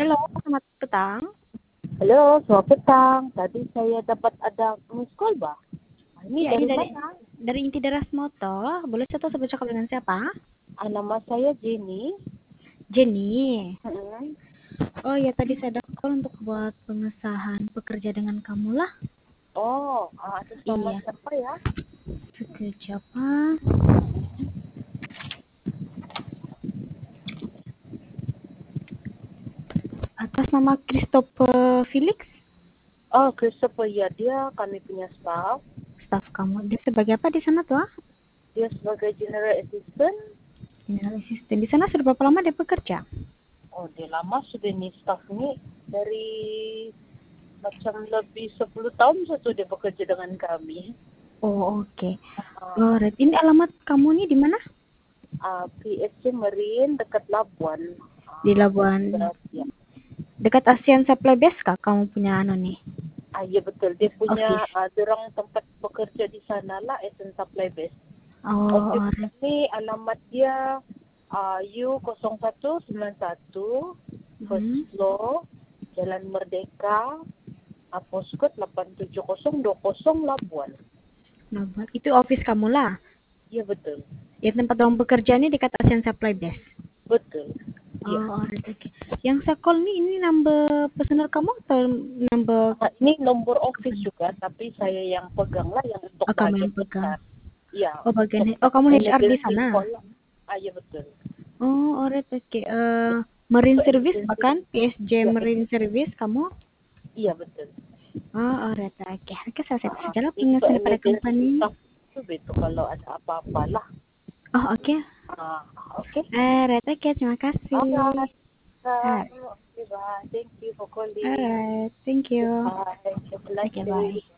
Halo, selamat petang. Halo, selamat petang. Tadi saya dapat ada miss call, Bah. Ini Ya, ini dari dari mana? Inti Deras Motor. Boleh saya tahu saya bercakap dengan siapa? Nama saya Jenny. Jenny. Hmm. Oh ya, tadi saya ada call untuk buat pengesahan pekerja dengan kamu lah. Oh, atas nama Iya, siapa ya? sekejap. Atas nama Christopher Felix, Oh, Christopher, ya, dia kami punya staff. staff kamu. Dia sebagai apa di sana tuh? Dia sebagai General Assistant. General Assistant. Di sana sudah berapa lama dia bekerja? Oh, dia lama sudah nih staff ini. Dari macam lebih 10 tahun satu dia bekerja dengan kami. Oh, oke. Uh, Right. Ini alamat kamu nih di mana? PSC Marine dekat Labuan. Di Labuan. Ya. Dekat ASEAN Supply Base kah kamu punya anu nih? Iya betul. Dia punya Office. dorang tempat bekerja di sana lah, Asian Supply Base. Oh, Office alright. ini alamat dia U0191 First Hmm. Floor, Jalan Merdeka, postcode 87020 Labuan. Labuan. Itu office kamu lah. Iya betul. Ya, tempat orang bekerja ini dekat ASEAN Supply Base. Betul. Iya. Oh, alright, okay. Yang saya call nih, ini number personal kamu atau number Ini nomor office juga, tapi saya yang pegang lah yang untuk kamu bagian yang pegang? besar. Iya. Oh, bagian. Untuk Oh, kamu HR di emergency sana. call. Iya betul. Oh, alright, okay. Marine Untuk Service emergency. bahkan PSJ Iya, Marine Service kamu? iya betul. Oh, alright, okay. Oke, saya set segala Itu pengesahan pada emergency company. stuff itu kalau ada apa-apa lah. Oh, oke. Oke. Alright, okay. Terima kasih. Alright. Alright, Thank you for calling. alright. Thank you. Bye. Have a nice Okay, day. bye.